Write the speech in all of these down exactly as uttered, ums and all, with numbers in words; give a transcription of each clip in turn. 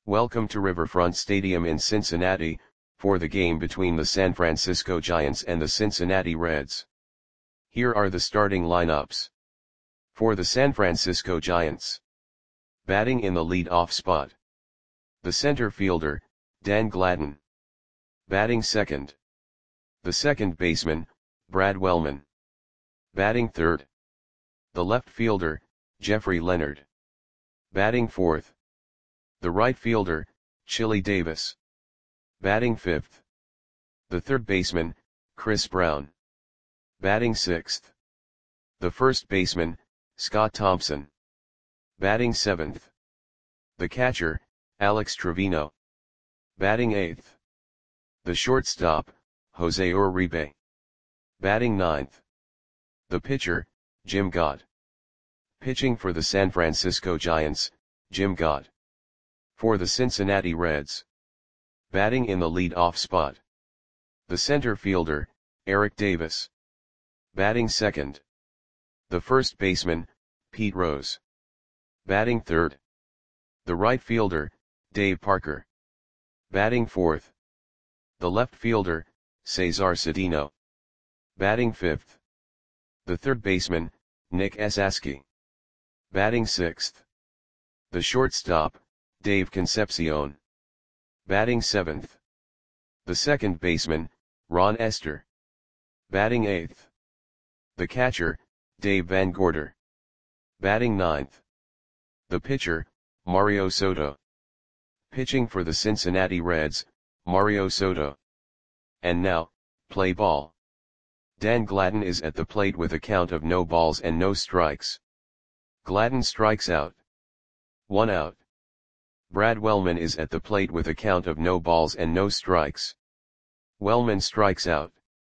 Welcome to Riverfront Stadium in Cincinnati, for the game between the San Francisco Giants and the Cincinnati Reds. Here are the starting lineups. For the San Francisco Giants. Batting in the lead-off spot. The center fielder, Dan Gladden. Batting second. The second baseman, Brad Wellman. Batting third. The left fielder, Jeffrey Leonard. Batting fourth. The right fielder, Chili Davis. Batting fifth. The third baseman, Chris Brown. Batting sixth. The first baseman, Scott Thompson. Batting seventh. The catcher, Alex Trevino. Batting eighth. The shortstop, Jose Uribe. Batting ninth. The pitcher, Jim Gott. Pitching for the San Francisco Giants, Jim Gott. For the Cincinnati Reds. Batting in the lead-off spot. The center fielder, Eric Davis. Batting second. The first baseman, Pete Rose. Batting third. The right fielder, Dave Parker. Batting fourth. The left fielder, Cesar Cedeno. Batting fifth. The third baseman, Nick Esasky. Batting sixth. The shortstop, Dave Concepcion. Batting seventh. The second baseman, Ron Esther. Batting eighth. The catcher, Dave Van Gorder. Batting ninth. The pitcher, Mario Soto. Pitching for the Cincinnati Reds, Mario Soto. And now, play ball. Dan Gladden is at the plate with a count of no balls and no strikes. Gladden strikes out. One out. Brad Wellman is at the plate with a count of no balls and no strikes. Wellman strikes out.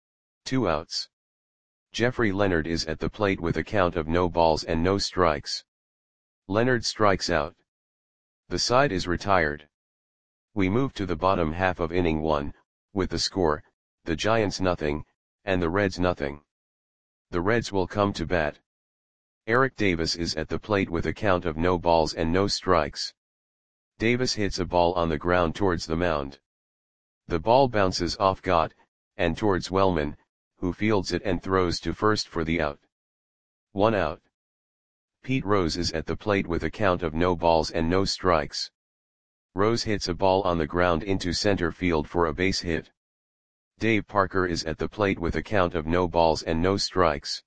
Two outs. Jeffrey Leonard is at the plate with a count of no balls and no strikes. Leonard strikes out. The side is retired. We move to the bottom half of inning one, with the score, the Giants nothing, and the Reds nothing. The Reds will come to bat. Eric Davis is at the plate with a count of no balls and no strikes. Davis hits a ball on the ground towards the mound. The ball bounces off Gott, and towards Wellman, who fields it and throws to first for the out. One out. Pete Rose is at the plate with a count of no balls and no strikes. Rose hits a ball on the ground into center field for a base hit. Dave Parker is at the plate with a count of no balls and no strikes.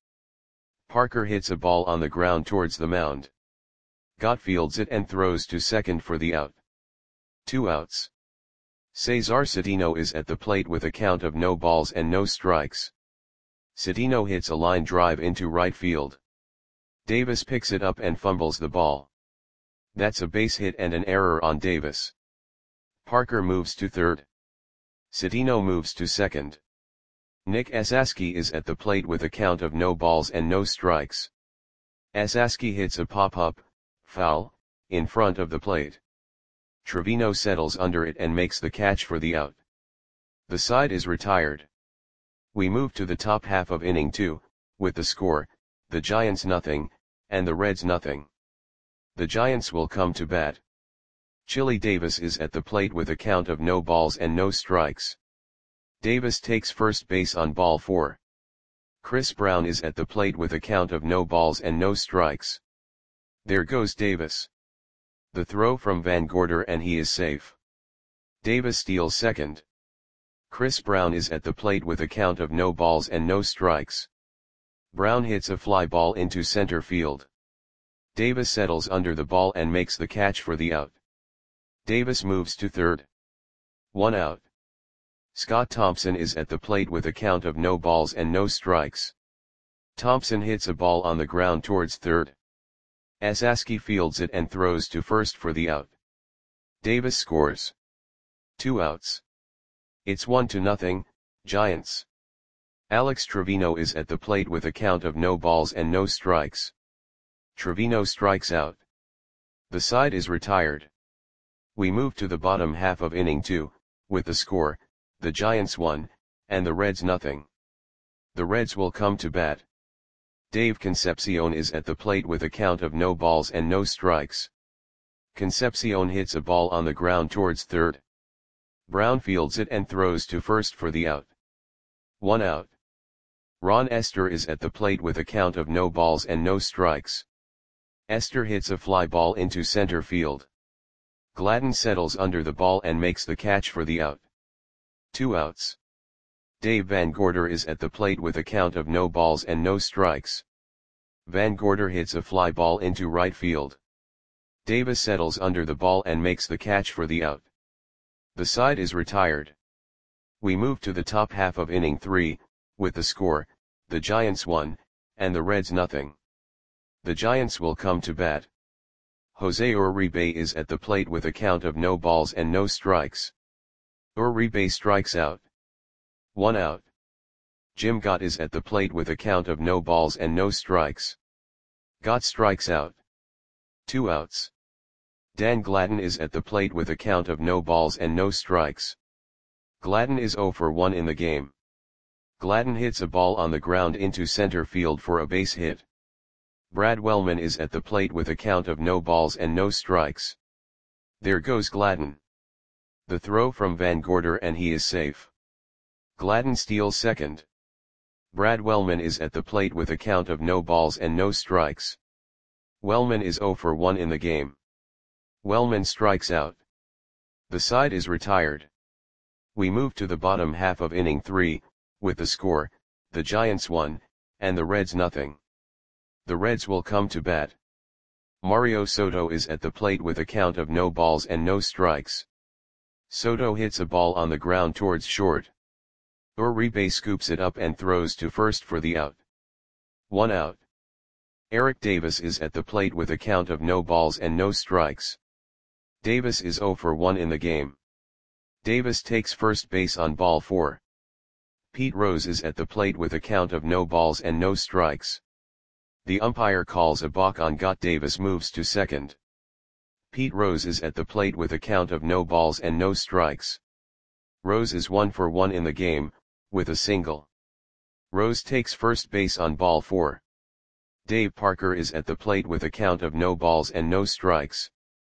Parker hits a ball on the ground towards the mound. Gott fields it and throws to second for the out. Two outs. Cesar Cedeno is at the plate with a count of no balls and no strikes. Cedeno hits a line drive into right field. Davis picks it up and fumbles the ball. That's a base hit and an error on Davis. Parker moves to third. Cedeno moves to second. Nick Esasky is at the plate with a count of no balls and no strikes. Esasky hits a pop-up, foul, in front of the plate. Trevino settles under it and makes the catch for the out. The side is retired. We move to the top half of inning two, with the score, the Giants nothing, and the Reds nothing. The Giants will come to bat. Chili Davis is at the plate with a count of no balls and no strikes. Davis takes first base on ball four. Chris Brown is at the plate with a count of no balls and no strikes. There goes Davis. The throw from Van Gorder and he is safe. Davis steals second. Chris Brown is at the plate with a count of no balls and no strikes. Brown hits a fly ball into center field. Davis settles under the ball and makes the catch for the out. Davis moves to third. One out. Scott Thompson is at the plate with a count of no balls and no strikes. Thompson hits a ball on the ground towards third. Esasky fields it and throws to first for the out. Davis scores. Two outs. It's one to nothing, Giants. Alex Trevino is at the plate with a count of no balls and no strikes. Trevino strikes out. The side is retired. We move to the bottom half of inning two, with the score, the Giants one, and the Reds nothing. The Reds will come to bat. Dave Concepcion is at the plate with a count of no balls and no strikes. Concepcion hits a ball on the ground towards third. Brown fields it and throws to first for the out. One out. Ron Esther is at the plate with a count of no balls and no strikes. Esther hits a fly ball into center field. Gladden settles under the ball and makes the catch for the out. Two outs. Dave Van Gorder is at the plate with a count of no balls and no strikes. Van Gorder hits a fly ball into right field. Davis settles under the ball and makes the catch for the out. The side is retired. We move to the top half of inning three, with the score, the Giants one, and the Reds nothing. The Giants will come to bat. Jose Uribe is at the plate with a count of no balls and no strikes. Uribe strikes out. One out. Jim Gott is at the plate with a count of no balls and no strikes. Gott strikes out. Two outs. Dan Gladden is at the plate with a count of no balls and no strikes. Gladden is zero for one in the game. Gladden hits a ball on the ground into center field for a base hit. Brad Wellman is at the plate with a count of no balls and no strikes. There goes Gladden. The throw from Van Gorder and he is safe. Gladden steals second. Brad Wellman is at the plate with a count of no balls and no strikes. Wellman is zero for one in the game. Wellman strikes out. The side is retired. We move to the bottom half of inning three, with the score, the Giants one, and the Reds nothing. The Reds will come to bat. Mario Soto is at the plate with a count of no balls and no strikes. Soto hits a ball on the ground towards short. Uribe scoops it up and throws to first for the out. One out. Eric Davis is at the plate with a count of no balls and no strikes. Davis is zero for one in the game. Davis takes first base on ball four. Pete Rose is at the plate with a count of no balls and no strikes. The umpire calls a balk on Gott. Davis moves to second. Pete Rose is at the plate with a count of no balls and no strikes. Rose is one for one in the game, with a single. Rose takes first base on ball four. Dave Parker is at the plate with a count of no balls and no strikes.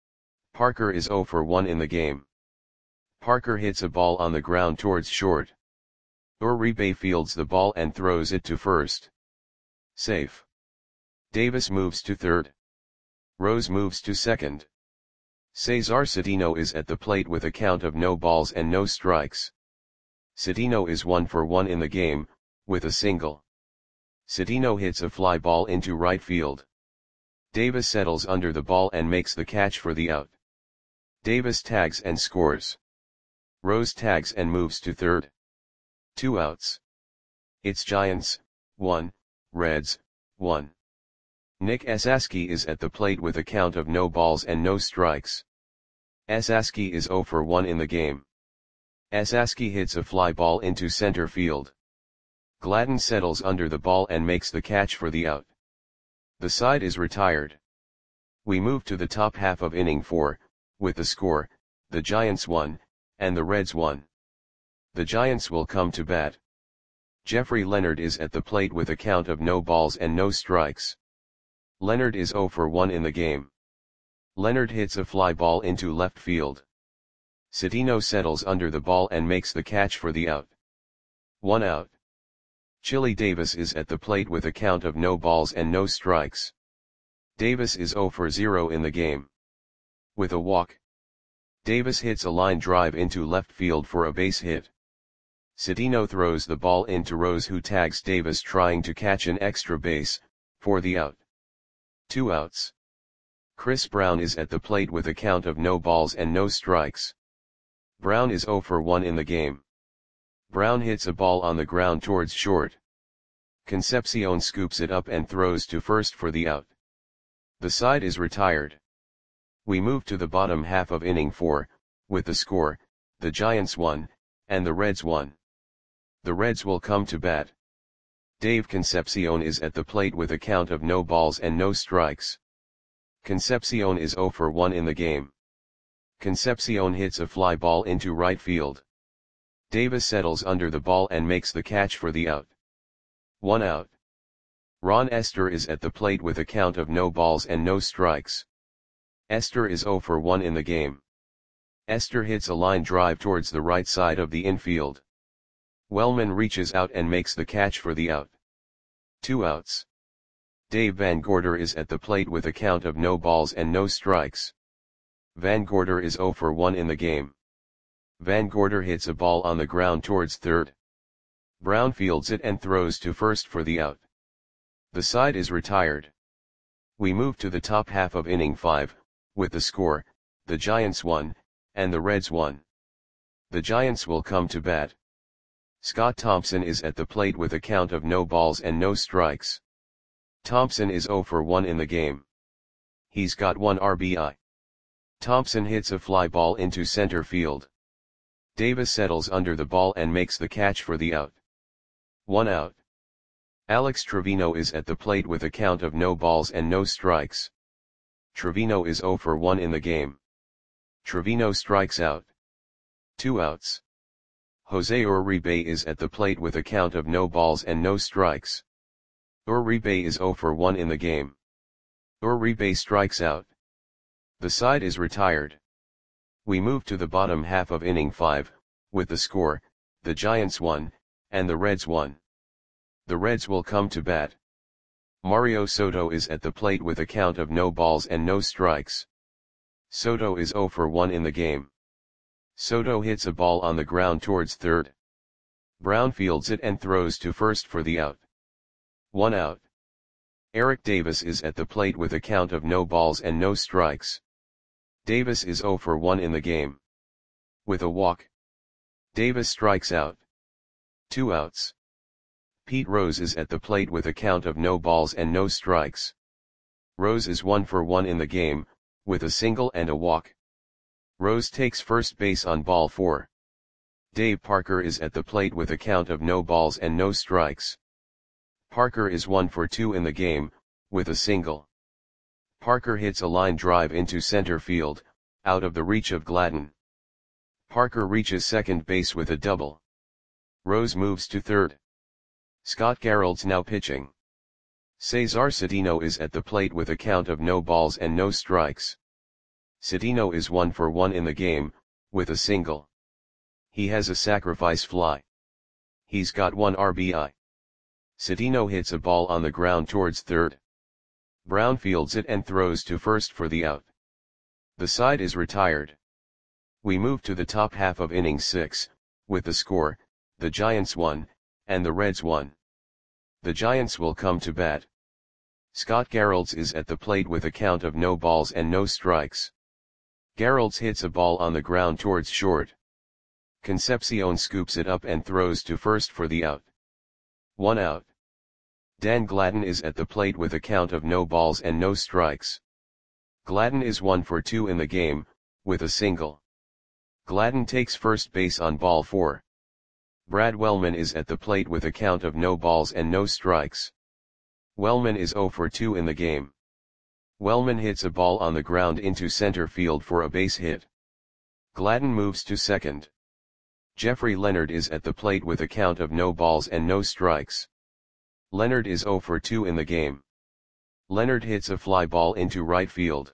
Parker is zero for one in the game. Parker hits a ball on the ground towards short. Uribe fields the ball and throws it to first. Safe. Davis moves to third. Rose moves to second. Cesar Cedeno is at the plate with a count of no balls and no strikes. Cedeno is one for one in the game, with a single. Cedeno hits a fly ball into right field. Davis settles under the ball and makes the catch for the out. Davis tags and scores. Rose tags and moves to third. Two outs. It's Giants, one, Reds, one. Nick Esaski is at the plate with a count of no balls and no strikes. Esaski is zero for one in the game. Esaski hits a fly ball into center field. Gladden settles under the ball and makes the catch for the out. The side is retired. We move to the top half of inning four, with the score, the Giants one, and the Reds one. The Giants will come to bat. Jeffrey Leonard is at the plate with a count of no balls and no strikes. Leonard is zero for one in the game. Leonard hits a fly ball into left field. Cedeno settles under the ball and makes the catch for the out. One out. Chili Davis is at the plate with a count of no balls and no strikes. Davis is zero for zero in the game. With a walk. Davis hits a line drive into left field for a base hit. Cedeno throws the ball into Rose, who tags Davis trying to catch an extra base, for the out. Two outs. Chris Brown is at the plate with a count of no balls and no strikes. Brown is zero for one in the game. Brown hits a ball on the ground towards short. Concepcion scoops it up and throws to first for the out. The side is retired. We move to the bottom half of inning four, with the score, the Giants one, and the Reds one. The Reds will come to bat. Dave Concepcion is at the plate with a count of no balls and no strikes. Concepcion is zero for one in the game. Concepcion hits a fly ball into right field. Davis settles under the ball and makes the catch for the out. One out. Ron Esther is at the plate with a count of no balls and no strikes. Esther is zero for one in the game. Esther hits a line drive towards the right side of the infield. Wellman reaches out and makes the catch for the out. Two outs. Dave Van Gorder is at the plate with a count of no balls and no strikes. Van Gorder is zero for one in the game. Van Gorder hits a ball on the ground towards third. Brown fields it and throws to first for the out. The side is retired. We move to the top half of inning five, with the score, the Giants won, and the Reds won. The Giants will come to bat. Scott Thompson is at the plate with a count of no balls and no strikes. Thompson is zero for one in the game. He's got one R B I. Thompson hits a fly ball into center field. Davis settles under the ball and makes the catch for the out. One out. Alex Trevino is at the plate with a count of no balls and no strikes. Trevino is zero for one in the game. Trevino strikes out. Two outs. Jose Uribe is at the plate with a count of no balls and no strikes. Uribe is zero for one in the game. Uribe strikes out. The side is retired. We move to the bottom half of inning five, with the score, the Giants won, and the Reds won. The Reds will come to bat. Mario Soto is at the plate with a count of no balls and no strikes. Soto is zero for one in the game. Soto hits a ball on the ground towards third. Brown fields it and throws to first for the out. One out. Eric Davis is at the plate with a count of no balls and no strikes. Davis is zero for one in the game. With a walk. Davis strikes out. Two outs. Pete Rose is at the plate with a count of no balls and no strikes. Rose is one for one in the game, with a single and a walk. Rose takes first base on ball four. Dave Parker is at the plate with a count of no balls and no strikes. Parker is one for two in the game, with a single. Parker hits a line drive into center field, out of the reach of Gladden. Parker reaches second base with a double. Rose moves to third. Scott Garrald's now pitching. Cesar Cedeno is at the plate with a count of no balls and no strikes. Cedeno is one for one in the game, with a single. He has a sacrifice fly. He's got one R B I. Cedeno hits a ball on the ground towards third. Brown fields it and throws to first for the out. The side is retired. We move to the top half of inning six, with the score, the Giants won, and the Reds won. The Giants will come to bat. Scott Garralds is at the plate with a count of no balls and no strikes. Garralds hits a ball on the ground towards short. Concepcion scoops it up and throws to first for the out. One out. Dan Gladden is at the plate with a count of no balls and no strikes. Gladden is one for two in the game, with a single. Gladden takes first base on ball four. Brad Wellman is at the plate with a count of no balls and no strikes. Wellman is zero for two in the game. Wellman hits a ball on the ground into center field for a base hit. Gladden moves to second. Jeffrey Leonard is at the plate with a count of no balls and no strikes. Leonard is zero for two in the game. Leonard hits a fly ball into right field.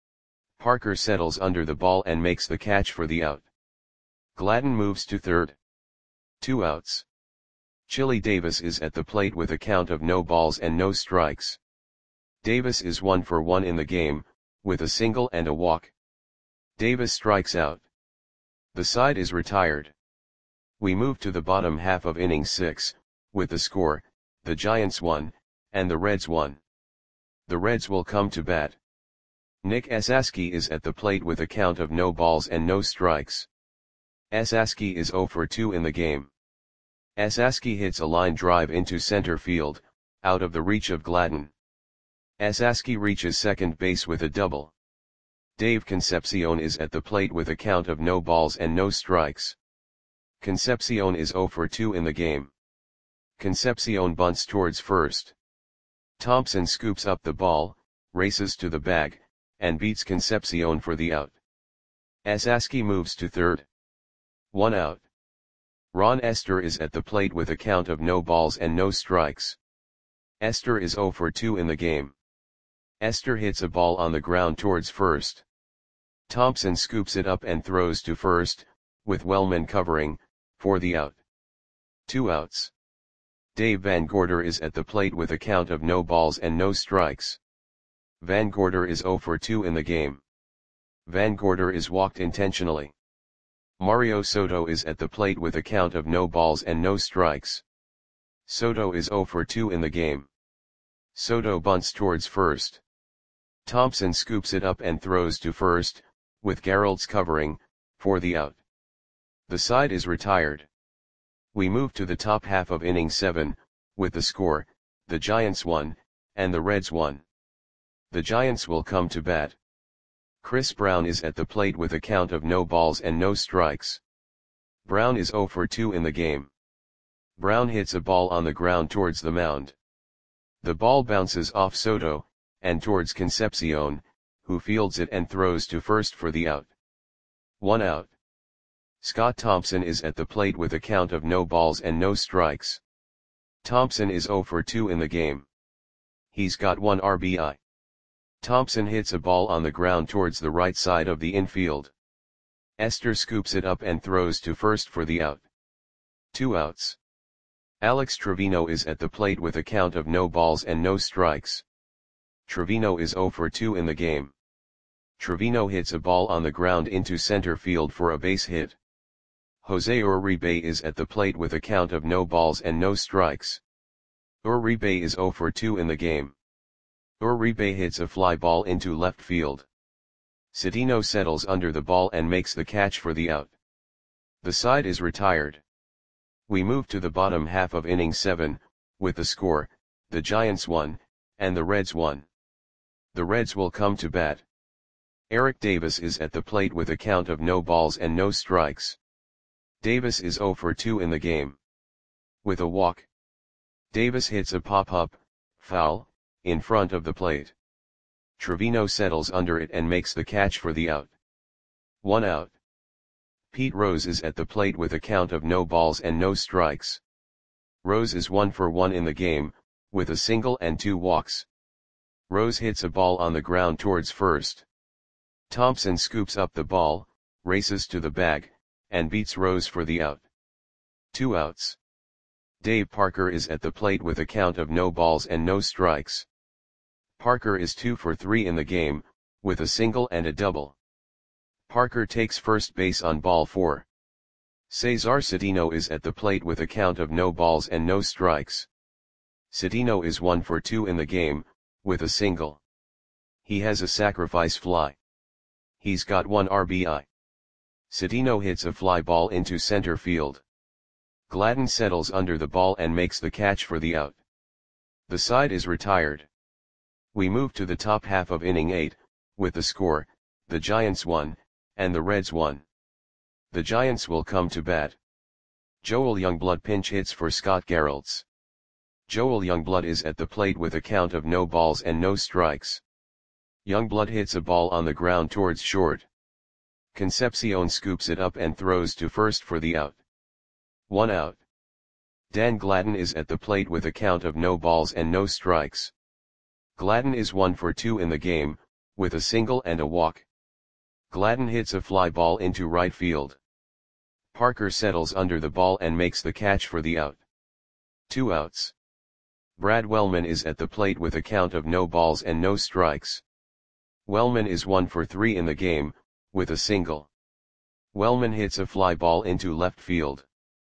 Parker settles under the ball and makes the catch for the out. Gladden moves to third. Two outs. Chili Davis is at the plate with a count of no balls and no strikes. Davis is one for one in the game, with a single and a walk. Davis strikes out. The side is retired. We move to the bottom half of inning six, with the score, the Giants won, and the Reds won. The Reds will come to bat. Nick Esaski is at the plate with a count of no balls and no strikes. Esaski is zero for two in the game. Esaski hits a line drive into center field, out of the reach of Gladden. Esaski reaches second base with a double. Dave Concepcion is at the plate with a count of no balls and no strikes. Concepcion is zero for two in the game. Concepcion bunts towards first. Thompson scoops up the ball, races to the bag, and beats Concepcion for the out. Esaski moves to third. One out. Ron Esther is at the plate with a count of no balls and no strikes. Esther is zero for two in the game. Esther hits a ball on the ground towards first. Thompson scoops it up and throws to first, with Wellman covering, for the out. Two outs. Dave Van Gorder is at the plate with a count of no balls and no strikes. Van Gorder is zero for two in the game. Van Gorder is walked intentionally. Mario Soto is at the plate with a count of no balls and no strikes. Soto is zero for two in the game. Soto bunts towards first. Thompson scoops it up and throws to first, with Geralds covering, for the out. The side is retired. We move to the top half of inning seven, with the score, the Giants won, and the Reds won. The Giants will come to bat. Chris Brown is at the plate with a count of no balls and no strikes. Brown is zero for two in the game. Brown hits a ball on the ground towards the mound. The ball bounces off Soto, and towards Concepcion, who fields it and throws to first for the out. One out. Scott Thompson is at the plate with a count of no balls and no strikes. Thompson is zero for two in the game. He's got one R B I. Thompson hits a ball on the ground towards the right side of the infield. Esther scoops it up and throws to first for the out. Two outs. Alex Trevino is at the plate with a count of no balls and no strikes. Trevino is zero for two in the game. Trevino hits a ball on the ground into center field for a base hit. Jose Uribe is at the plate with a count of no balls and no strikes. Uribe is zero for two in the game. Uribe hits a fly ball into left field. Cedeno settles under the ball and makes the catch for the out. The side is retired. We move to the bottom half of inning seven, with the score, the Giants won, and the Reds won. The Reds will come to bat. Eric Davis is at the plate with a count of no balls and no strikes. Davis is zero for two in the game. With a walk. Davis hits a pop-up, foul, in front of the plate. Trevino settles under it and makes the catch for the out. One out. Pete Rose is at the plate with a count of no balls and no strikes. Rose is one for one in the game, with a single and two walks. Rose hits a ball on the ground towards first. Thompson scoops up the ball, races to the bag, and beats Rose for the out. Two outs. Dave Parker is at the plate with a count of no balls and no strikes. Parker is two for three in the game, with a single and a double. Parker takes first base on ball four. Cesar Cedeno is at the plate with a count of no balls and no strikes. Cedeno is one for two in the game, with a single. He has a sacrifice fly. He's got one R B I. Cedeno hits a fly ball into center field. Gladden settles under the ball and makes the catch for the out. The side is retired. We move to the top half of inning eight, with the score, the Giants won, and the Reds won. The Giants will come to bat. Joel Youngblood pinch hits for Scott Geralds. Joel Youngblood is at the plate with a count of no balls and no strikes. Youngblood hits a ball on the ground towards short. Concepcion scoops it up and throws to first for the out. One out. Dan Gladden is at the plate with a count of no balls and no strikes. Gladden is one for two in the game, with a single and a walk. Gladden hits a fly ball into right field. Parker settles under the ball and makes the catch for the out. Two outs. Brad Wellman is at the plate with a count of no balls and no strikes. Wellman is one for three in the game, with a single. Wellman hits a fly ball into left field.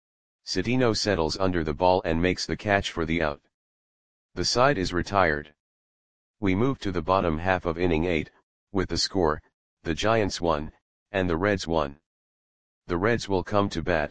Cedeno settles under the ball and makes the catch for the out. The side is retired. We move to the bottom half of inning eight, with the score, the Giants won, and the Reds won. The Reds will come to bat.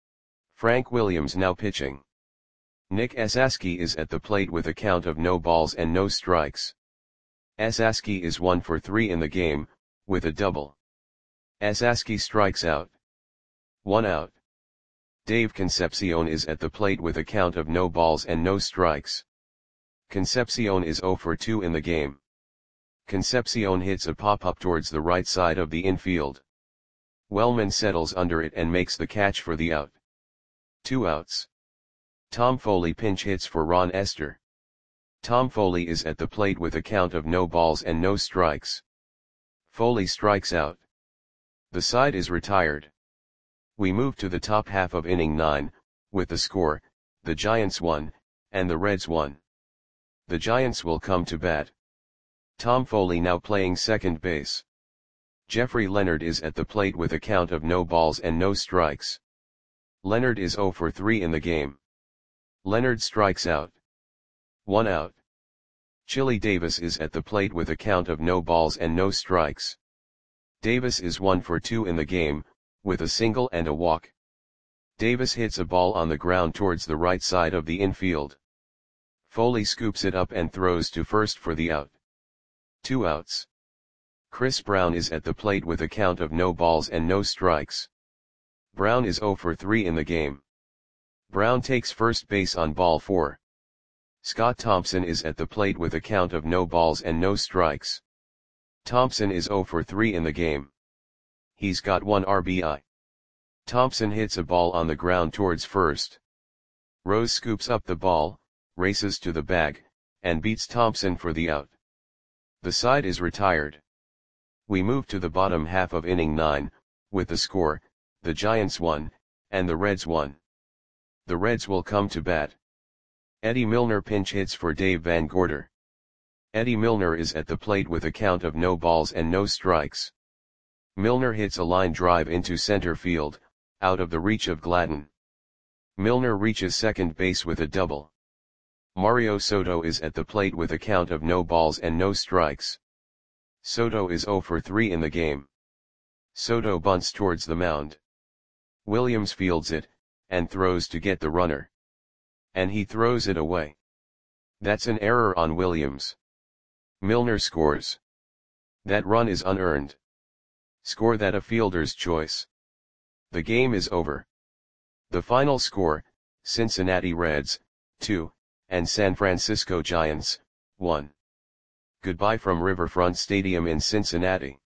Frank Williams now pitching. Nick Esaski is at the plate with a count of no balls and no strikes. Esaski is one for three in the game, with a double. Esaski strikes out. One out. Dave Concepcion is at the plate with a count of no balls and no strikes. Concepcion is zero for two in the game. Concepcion hits a pop-up towards the right side of the infield. Wellman settles under it and makes the catch for the out. Two outs. Tom Foley pinch hits for Ron Esther. Tom Foley is at the plate with a count of no balls and no strikes. Foley strikes out. The side is retired. We move to the top half of inning nine, with the score, the Giants won, and the Reds won. The Giants will come to bat. Tom Foley now playing second base. Jeffrey Leonard is at the plate with a count of no balls and no strikes. Leonard is oh for three in the game. Leonard strikes out. One out. Chili Davis is at the plate with a count of no balls and no strikes. Davis is one for two in the game, with a single and a walk. Davis hits a ball on the ground towards the right side of the infield. Foley scoops it up and throws to first for the out. Two outs. Chris Brown is at the plate with a count of no balls and no strikes. Brown is oh for three in the game. Brown takes first base on ball four. Scott Thompson is at the plate with a count of no balls and no strikes. Thompson is oh for three in the game. He's got one R B I. Thompson hits a ball on the ground towards first. Rose scoops up the ball, races to the bag, and beats Thompson for the out. The side is retired. We move to the bottom half of inning nine, with the score, the Giants won, and the Reds won. The Reds will come to bat. Eddie Milner pinch hits for Dave Van Gorder. Eddie Milner is at the plate with a count of no balls and no strikes. Milner hits a line drive into center field, out of the reach of Gladden. Milner reaches second base with a double. Mario Soto is at the plate with a count of no balls and no strikes. Soto is oh for three in the game. Soto bunts towards the mound. Williams fields it, and throws to get the runner. And he throws it away. That's an error on Williams. Milner scores. That run is unearned. Score that a fielder's choice. The game is over. The final score, Cincinnati Reds, two, and San Francisco Giants, one. Goodbye from Riverfront Stadium in Cincinnati.